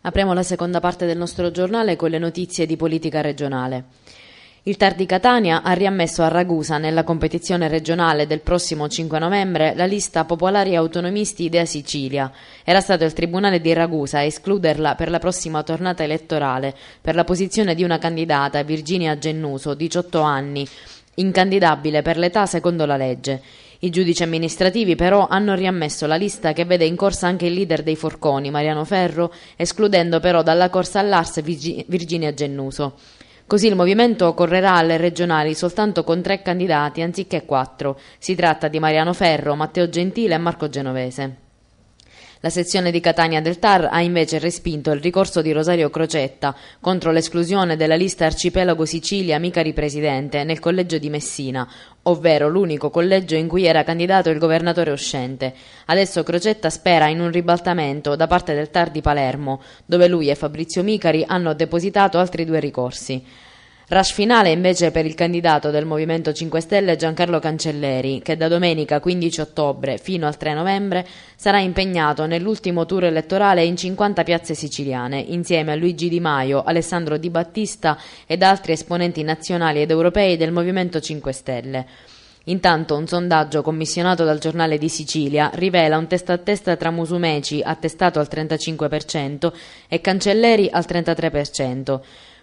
Apriamo la seconda parte del nostro giornale con le notizie di politica regionale. Il TAR di Catania ha riammesso a Ragusa, nella competizione regionale del prossimo 5 novembre, la lista Popolari Autonomisti Idea Sicilia. Era stato il Tribunale di Ragusa a escluderla per la prossima tornata elettorale per la posizione di una candidata, Virginia Gennuso, 18 anni, incandidabile per l'età secondo la legge. I giudici amministrativi però hanno riammesso la lista che vede in corsa anche il leader dei Forconi, Mariano Ferro, escludendo però dalla corsa all'Ars Virginia Gennuso. Così il movimento correrà alle regionali soltanto con 3 candidati anziché 4. Si tratta di Mariano Ferro, Matteo Gentile e Marco Genovese. La sezione di Catania del TAR ha invece respinto il ricorso di Rosario Crocetta contro l'esclusione della lista Arcipelago Sicilia Micari Presidente nel collegio di Messina, ovvero l'unico collegio in cui era candidato il governatore uscente. Adesso Crocetta spera in un ribaltamento da parte del TAR di Palermo, dove lui e Fabrizio Micari hanno depositato altri 2 ricorsi. Rush finale invece per il candidato del Movimento 5 Stelle Giancarlo Cancelleri, che da domenica 15 ottobre fino al 3 novembre sarà impegnato nell'ultimo tour elettorale in 50 piazze siciliane, insieme a Luigi Di Maio, Alessandro Di Battista ed altri esponenti nazionali ed europei del Movimento 5 Stelle. Intanto un sondaggio commissionato dal Giornale di Sicilia rivela un testa a testa tra Musumeci, attestato al 35%, e Cancelleri al 33%.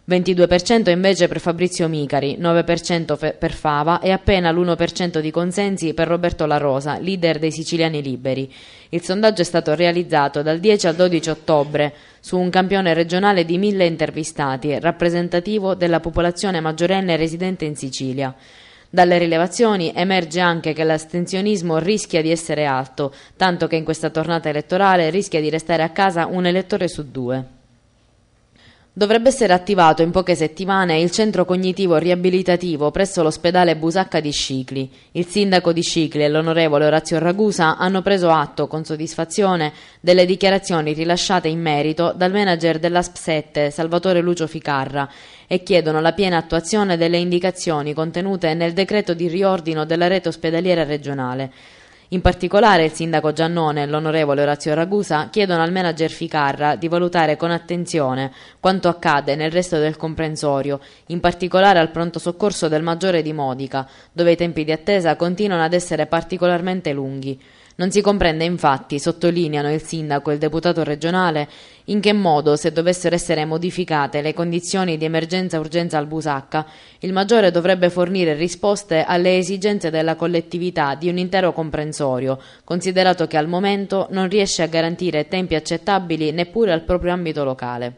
22% invece per Fabrizio Micari, 9% per Fava e appena l'1% di consensi per Roberto La Rosa, leader dei Siciliani Liberi. Il sondaggio è stato realizzato dal 10 al 12 ottobre su un campione regionale di 1000 intervistati, rappresentativo della popolazione maggiorenne residente in Sicilia. Dalle rilevazioni emerge anche che l'astensionismo rischia di essere alto, tanto che in questa tornata elettorale rischia di restare a casa un elettore su 2. Dovrebbe essere attivato in poche settimane il centro cognitivo riabilitativo presso l'ospedale Busacca di Scicli. Il sindaco di Scicli e l'onorevole Orazio Ragusa hanno preso atto con soddisfazione delle dichiarazioni rilasciate in merito dal manager dell'ASP7 Salvatore Lucio Ficarra e chiedono la piena attuazione delle indicazioni contenute nel decreto di riordino della rete ospedaliera regionale. In particolare il sindaco Giannone e l'onorevole Orazio Ragusa chiedono al manager Ficarra di valutare con attenzione quanto accade nel resto del comprensorio, in particolare al pronto soccorso del Maggiore di Modica, dove i tempi di attesa continuano ad essere particolarmente lunghi. Non si comprende infatti, sottolineano il sindaco e il deputato regionale, in che modo, se dovessero essere modificate le condizioni di emergenza-urgenza al Busacca, il Maggiore dovrebbe fornire risposte alle esigenze della collettività di un intero comprensorio, considerato che al momento non riesce a garantire tempi accettabili neppure al proprio ambito locale.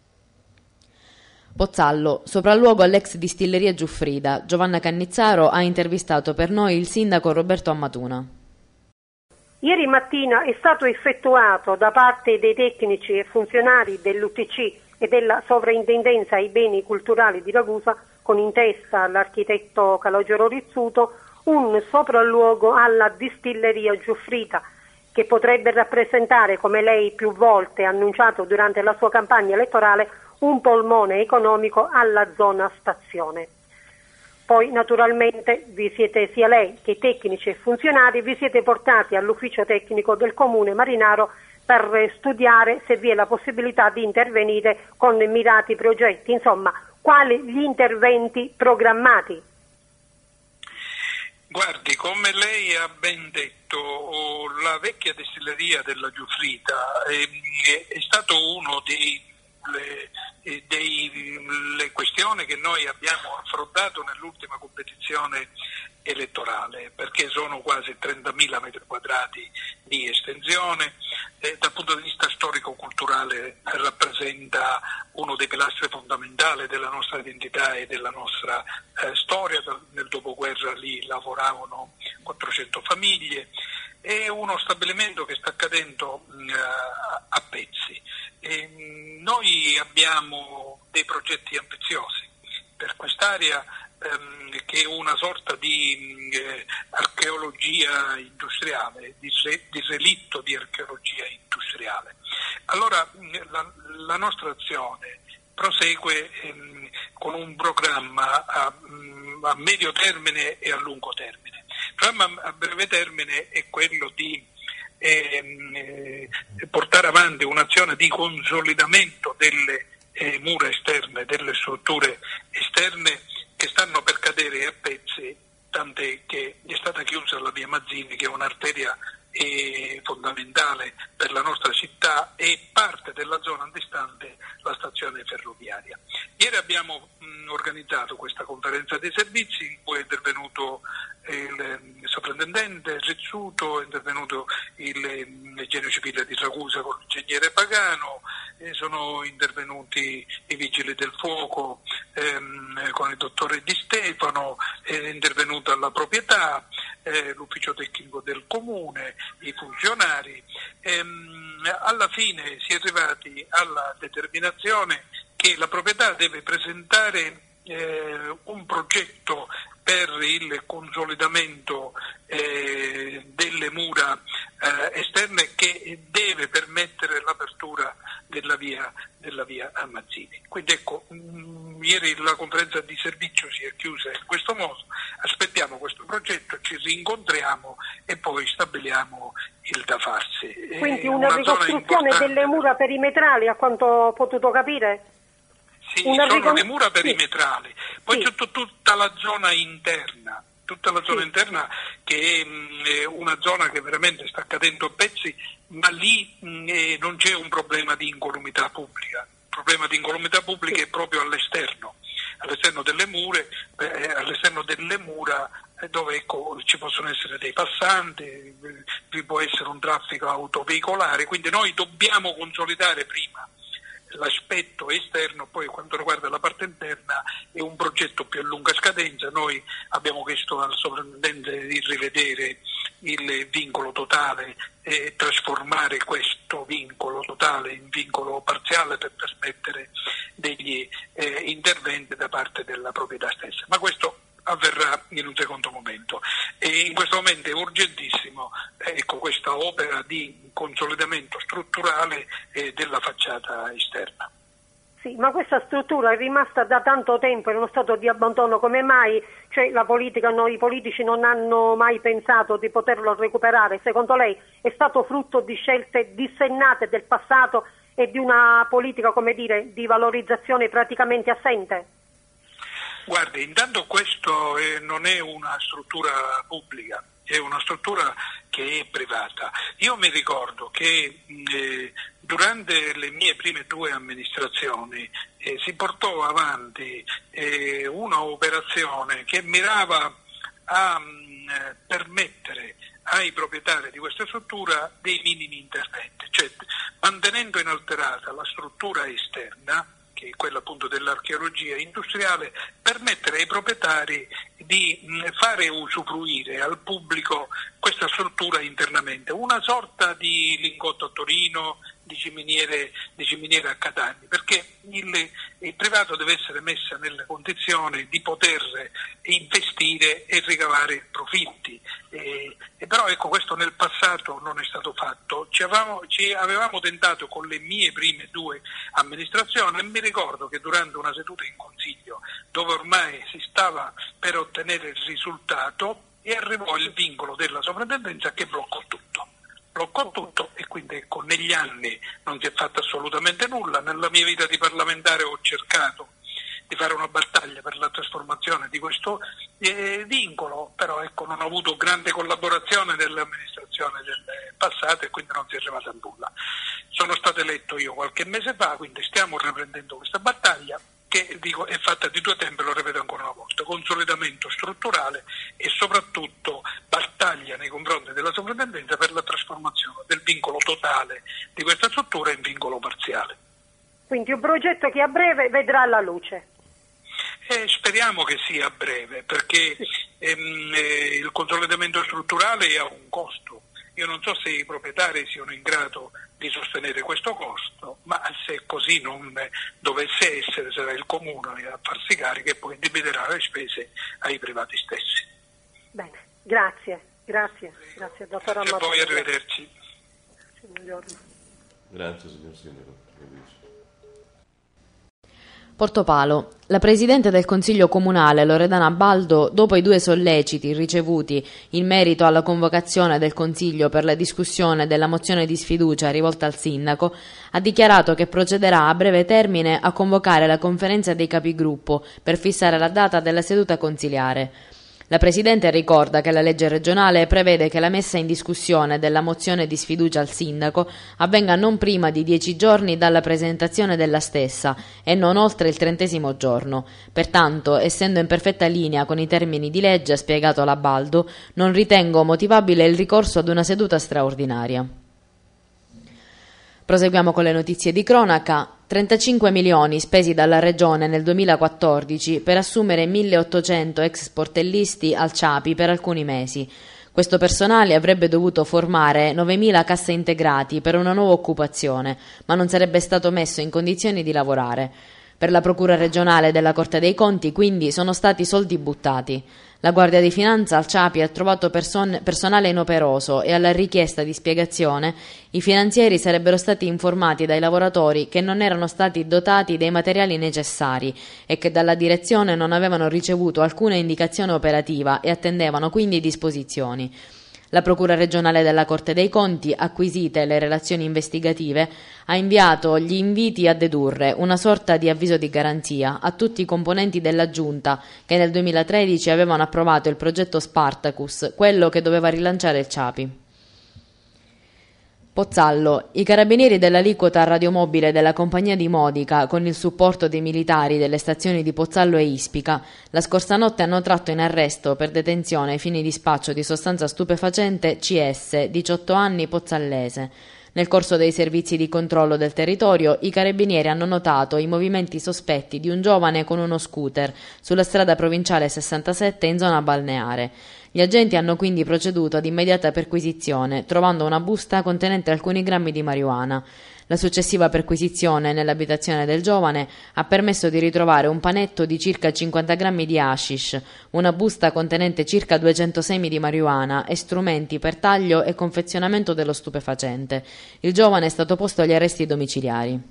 Pozzallo, sopralluogo all'ex distilleria Giuffrida. Giovanna Cannizzaro ha intervistato per noi il sindaco Roberto Ammatuna. Ieri mattina è stato effettuato da parte dei tecnici e funzionari dell'UTC e della Sovrintendenza ai Beni Culturali di Ragusa, con in testa l'architetto Calogero Rizzuto, un sopralluogo alla distilleria Giuffrida, che potrebbe rappresentare, come lei più volte ha annunciato durante la sua campagna elettorale, un polmone economico alla zona stazione. Poi naturalmente vi siete, sia lei che i tecnici e funzionari, vi siete portati all'ufficio tecnico del Comune Marinaro per studiare se vi è la possibilità di intervenire con mirati progetti, insomma, quali gli interventi programmati? Guardi, come lei ha ben detto, la vecchia distilleria della Giuffrida è stato uno delle questioni che noi abbiamo affrontato nell'ultima competizione elettorale, perché sono quasi 30.000 metri quadrati di estensione, dal punto di vista storico-culturale rappresenta uno dei pilastri fondamentali della nostra identità e della nostra storia. Nel dopoguerra lì lavoravano 400 famiglie, è uno stabilimento che sta cadendo a pezzi. Noi abbiamo dei progetti ambiziosi per quest'area che è una sorta di archeologia industriale, di relitto di archeologia industriale. Allora la nostra azione prosegue con un programma a medio termine e a lungo termine. Il programma a breve termine è quello di portare avanti un'azione di consolidamento delle mura esterne, delle strutture esterne che stanno per cadere a pezzi, tant'è che è stata chiusa la via Mazzini, che è un'arteria fondamentale per la nostra città, e parte della zona antistante la stazione ferroviaria. Ieri abbiamo organizzato questa conferenza dei servizi in cui è intervenuto il sovrintendente Rizzuto, è intervenuto il genio civile di Ragusa con l'ingegnere Pagano, sono intervenuti i vigili del fuoco con il dottore Di Stefano, è intervenuta la proprietà, l'ufficio tecnico del comune, i funzionari. Alla fine si è arrivati alla determinazione che la proprietà deve presentare un progetto per il consolidamento delle mura esterne che deve permettere l'apertura della via a Mazzini. Quindi ecco, ieri la conferenza di servizio si è chiusa in questo modo, aspettiamo questo progetto, ci rincontriamo e poi stabiliamo il da farsi. Quindi una ricostruzione delle mura perimetrali, a quanto ho potuto capire? Sì, sono le mura perimetrali, poi c'è tutta la zona interna. Tutta la zona interna, che è una zona che veramente sta cadendo a pezzi, ma lì non c'è un problema di incolumità pubblica. Il problema di incolumità pubblica è proprio all'esterno delle mura, dove ci possono essere dei passanti, vi può essere un traffico autoveicolare, quindi noi dobbiamo consolidare prima l'aspetto esterno, poi quanto riguarda la parte interna è un progetto più a lunga scadenza. Noi abbiamo chiesto al sovrintendente di rivedere il vincolo totale e trasformare questo vincolo totale in vincolo parziale per permettere degli interventi da parte della proprietà stessa, ma questo avverrà in un secondo momento, e in questo momento è urgentissimo questa opera di consolidamento strutturale della facciata esterna. Sì, ma questa struttura è rimasta da tanto tempo in uno stato di abbandono. Come mai? Cioè, la politica, i politici non hanno mai pensato di poterlo recuperare? Secondo lei è stato frutto di scelte dissennate del passato e di una politica, di valorizzazione praticamente assente? Guardi, intanto questo non è una struttura pubblica, è una struttura che è privata. Io mi ricordo che durante le mie prime 2 amministrazioni si portò avanti una operazione che mirava a permettere ai proprietari di questa struttura dei minimi interventi, cioè mantenendo inalterata la struttura esterna, che è quella appunto dell'archeologia industriale, permettere ai proprietari di fare usufruire al pubblico questa struttura internamente, una sorta di Lingotto a Torino, di ciminiere a Catania, perché il privato deve essere messo nelle condizioni di poter investire e ricavare profitti. Però ecco, questo nel passato non è stato fatto. Ci avevamo tentato con le mie prime 2 amministrazioni, e mi ricordo che durante una seduta in consiglio, dove ormai si stava per ottenere il risultato, e arrivò il vincolo della sovrintendenza che bloccò tutto, e quindi ecco, negli anni non si è fatto assolutamente nulla. Nella mia vita di parlamentare ho cercato di fare una battaglia per la trasformazione di questo vincolo, però ecco, non ho avuto grande collaborazione dell'amministrazione del passato e quindi non si è arrivato a nulla. Sono stato eletto io qualche mese fa, quindi stiamo riprendendo questa battaglia, che dico è fatta di 2 tempi, lo ripeto ancora una volta: consolidamento strutturale e soprattutto battaglia nei confronti della sovrintendenza per la trasformazione del vincolo totale di questa struttura in vincolo parziale. Quindi un progetto che a breve vedrà la luce. Speriamo che sia a breve, perché il consolidamento strutturale ha un costo. Io non so se i proprietari siano in grado di sostenere questo costo, ma se così non dovesse essere, sarà il comune a farsi carico e poi dividerà le spese ai privati stessi. Bene, grazie dottor Amadori. E poi arrivederci. Grazie signor Sindaco. Portopalo. La Presidente del Consiglio Comunale, Loredana Baldo, dopo i 2 solleciti ricevuti in merito alla convocazione del Consiglio per la discussione della mozione di sfiducia rivolta al Sindaco, ha dichiarato che procederà a breve termine a convocare la conferenza dei capigruppo per fissare la data della seduta consiliare. La Presidente ricorda che la legge regionale prevede che la messa in discussione della mozione di sfiducia al Sindaco avvenga non prima di 10 giorni dalla presentazione della stessa e non oltre il 30° giorno. Pertanto, essendo in perfetta linea con i termini di legge, ha spiegato la Baldo, non ritengo motivabile il ricorso ad una seduta straordinaria. Proseguiamo con le notizie di cronaca. 35 milioni spesi dalla Regione nel 2014 per assumere 1.800 ex sportellisti al CIAPI per alcuni mesi. Questo personale avrebbe dovuto formare 9.000 cassaintegrati per una nuova occupazione, ma non sarebbe stato messo in condizioni di lavorare. Per la Procura regionale della Corte dei Conti, quindi, sono stati soldi buttati. La Guardia di Finanza al CIAPI ha trovato personale inoperoso e alla richiesta di spiegazione i finanzieri sarebbero stati informati dai lavoratori che non erano stati dotati dei materiali necessari e che dalla direzione non avevano ricevuto alcuna indicazione operativa e attendevano quindi disposizioni. La Procura regionale della Corte dei Conti, acquisite le relazioni investigative, ha inviato gli inviti a dedurre, una sorta di avviso di garanzia, a tutti i componenti della Giunta che nel 2013 avevano approvato il progetto Spartacus, quello che doveva rilanciare il CIAPI. Pozzallo. I carabinieri dell'aliquota radiomobile della compagnia di Modica, con il supporto dei militari delle stazioni di Pozzallo e Ispica, la scorsa notte hanno tratto in arresto per detenzione ai fini di spaccio di sostanza stupefacente CS, 18 anni, pozzallese. Nel corso dei servizi di controllo del territorio, i carabinieri hanno notato i movimenti sospetti di un giovane con uno scooter sulla strada provinciale 67 in zona balneare. Gli agenti hanno quindi proceduto ad immediata perquisizione, trovando una busta contenente alcuni grammi di marijuana. La successiva perquisizione nell'abitazione del giovane ha permesso di ritrovare un panetto di circa 50 grammi di hashish, una busta contenente circa 200 semi di marijuana e strumenti per taglio e confezionamento dello stupefacente. Il giovane è stato posto agli arresti domiciliari.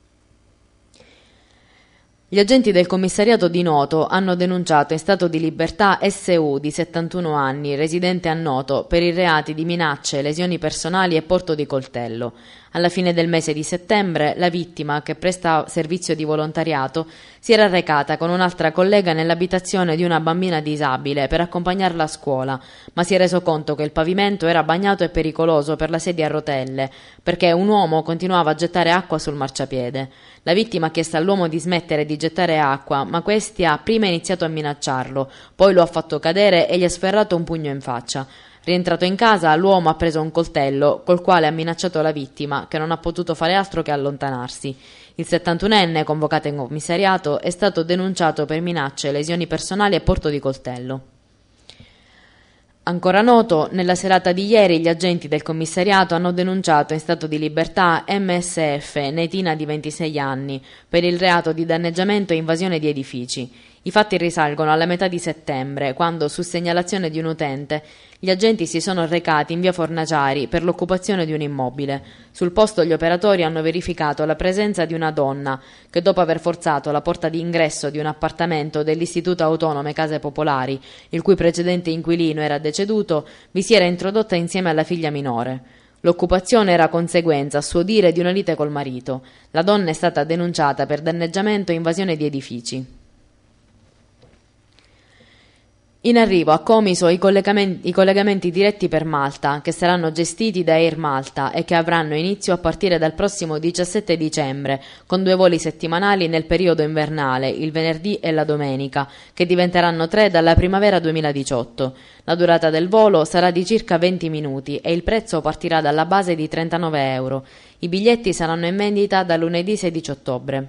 Gli agenti del commissariato di Noto hanno denunciato in stato di libertà SU di 71 anni, residente a Noto, per i reati di minacce, lesioni personali e porto di coltello. Alla fine del mese di settembre, la vittima, che presta servizio di volontariato, si era recata con un'altra collega nell'abitazione di una bambina disabile per accompagnarla a scuola, ma si è reso conto che il pavimento era bagnato e pericoloso per la sedia a rotelle, perché un uomo continuava a gettare acqua sul marciapiede. La vittima ha chiesto all'uomo di smettere di gettare acqua, ma questi ha prima iniziato a minacciarlo, poi lo ha fatto cadere e gli ha sferrato un pugno in faccia. Rientrato in casa, l'uomo ha preso un coltello col quale ha minacciato la vittima, che non ha potuto fare altro che allontanarsi. Il 71enne, convocato in commissariato, è stato denunciato per minacce, lesioni personali e porto di coltello. Ancora Noto, nella serata di ieri gli agenti del commissariato hanno denunciato in stato di libertà MSF, netina di 26 anni, per il reato di danneggiamento e invasione di edifici. I fatti risalgono alla metà di settembre, quando, su segnalazione di un utente, gli agenti si sono recati in via Fornaciari per l'occupazione di un immobile. Sul posto gli operatori hanno verificato la presenza di una donna che, dopo aver forzato la porta di ingresso di un appartamento dell'Istituto Autonome Case Popolari, il cui precedente inquilino era deceduto, vi si era introdotta insieme alla figlia minore. L'occupazione era conseguenza, a suo dire, di una lite col marito. La donna è stata denunciata per danneggiamento e invasione di edifici. In arrivo a Comiso i collegamenti diretti per Malta, che saranno gestiti da Air Malta e che avranno inizio a partire dal prossimo 17 dicembre, con 2 voli settimanali nel periodo invernale, il venerdì e la domenica, che diventeranno 3 dalla primavera 2018. La durata del volo sarà di circa 20 minuti e il prezzo partirà dalla base di €30. I biglietti saranno in vendita da lunedì 16 ottobre.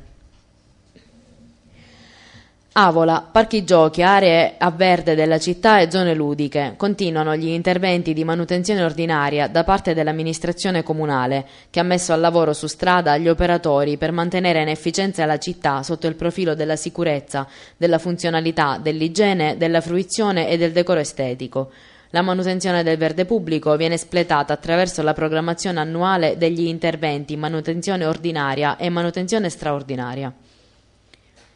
Avola, parchi giochi, aree a verde della città e zone ludiche. Continuano gli interventi di manutenzione ordinaria da parte dell'amministrazione comunale, che ha messo al lavoro su strada gli operatori per mantenere in efficienza la città sotto il profilo della sicurezza, della funzionalità, dell'igiene, della fruizione e del decoro estetico. La manutenzione del verde pubblico viene espletata attraverso la programmazione annuale degli interventi in manutenzione ordinaria e manutenzione straordinaria.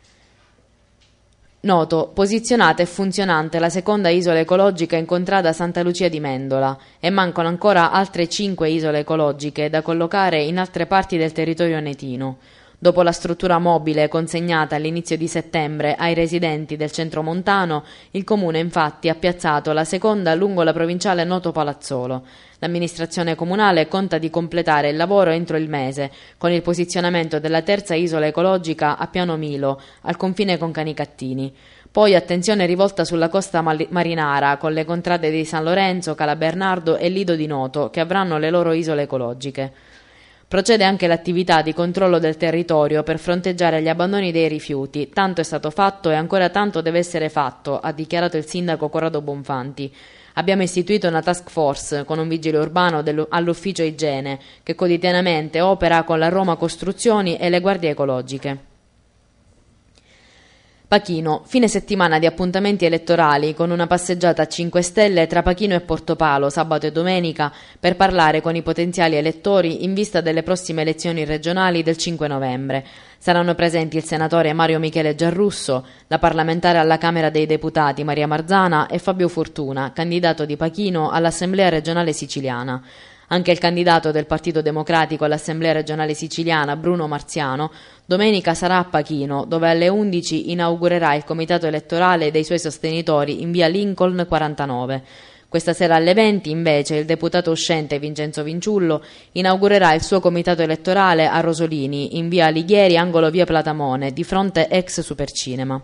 Noto, posizionata e funzionante la seconda isola ecologica in contrada Santa Lucia di Mendola e mancano ancora altre 5 isole ecologiche da collocare in altre parti del territorio netino. Dopo la struttura mobile consegnata all'inizio di settembre ai residenti del centro montano, il comune infatti ha piazzato la seconda lungo la provinciale Noto Palazzolo. L'amministrazione comunale conta di completare il lavoro entro il mese, con il posizionamento della terza isola ecologica a Piano Milo, al confine con Canicattini. Poi attenzione rivolta sulla costa marinara, con le contrade di San Lorenzo, Cala Bernardo e Lido di Noto, che avranno le loro isole ecologiche. Procede anche l'attività di controllo del territorio per fronteggiare gli abbandoni dei rifiuti. Tanto è stato fatto e ancora tanto deve essere fatto, ha dichiarato il sindaco Corrado Bonfanti. Abbiamo istituito una task force con un vigile urbano all'ufficio igiene che quotidianamente opera con la Roma Costruzioni e le guardie ecologiche. Pachino, fine settimana di appuntamenti elettorali con una passeggiata a 5 Stelle tra Pachino e Portopalo sabato e domenica per parlare con i potenziali elettori in vista delle prossime elezioni regionali del 5 novembre. Saranno presenti il senatore Mario Michele Giarrusso, la parlamentare alla Camera dei Deputati Maria Marzana e Fabio Fortuna, candidato di Pachino all'Assemblea regionale siciliana. Anche il candidato del Partito Democratico all'Assemblea regionale siciliana, Bruno Marziano, domenica sarà a Pachino, dove alle 11 inaugurerà il comitato elettorale dei suoi sostenitori in via Lincoln 49. Questa sera alle 20, invece, il deputato uscente Vincenzo Vinciullo inaugurerà il suo comitato elettorale a Rosolini, in via Alighieri, angolo via Platamone, di fronte ex Supercinema.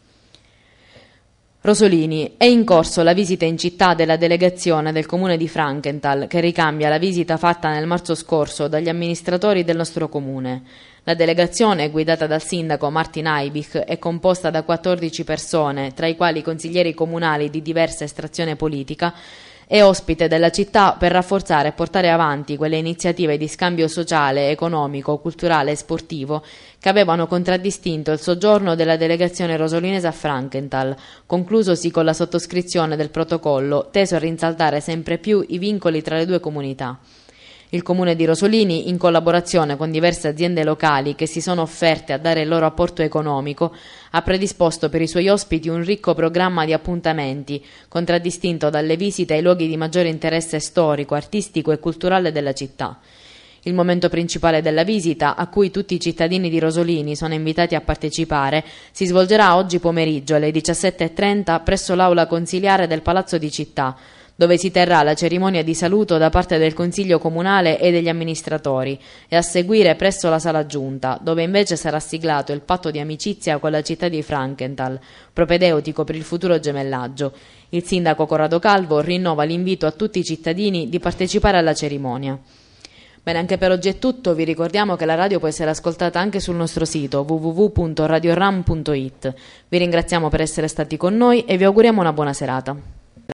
Rosolini, è in corso la visita in città della delegazione del comune di Frankenthal che ricambia la visita fatta nel marzo scorso dagli amministratori del nostro comune. La delegazione, guidata dal sindaco Martin Aibich, è composta da 14 persone, tra i quali consiglieri comunali di diversa estrazione politica, è ospite della città per rafforzare e portare avanti quelle iniziative di scambio sociale, economico, culturale e sportivo che avevano contraddistinto il soggiorno della delegazione rosolinese a Frankenthal, conclusosi con la sottoscrizione del protocollo teso a rinsaldare sempre più i vincoli tra le due comunità. Il comune di Rosolini, in collaborazione con diverse aziende locali che si sono offerte a dare il loro apporto economico, ha predisposto per i suoi ospiti un ricco programma di appuntamenti, contraddistinto dalle visite ai luoghi di maggiore interesse storico, artistico e culturale della città. Il momento principale della visita, a cui tutti i cittadini di Rosolini sono invitati a partecipare, si svolgerà oggi pomeriggio alle 17:30 presso l'aula consiliare del Palazzo di Città, dove si terrà la cerimonia di saluto da parte del Consiglio Comunale e degli amministratori, e a seguire presso la Sala Giunta, dove invece sarà siglato il patto di amicizia con la città di Frankenthal, propedeutico per il futuro gemellaggio. Il sindaco Corrado Calvo rinnova l'invito a tutti i cittadini di partecipare alla cerimonia. Bene, anche per oggi è tutto. Vi ricordiamo che la radio può essere ascoltata anche sul nostro sito www.radioram.it. Vi ringraziamo per essere stati con noi e vi auguriamo una buona serata.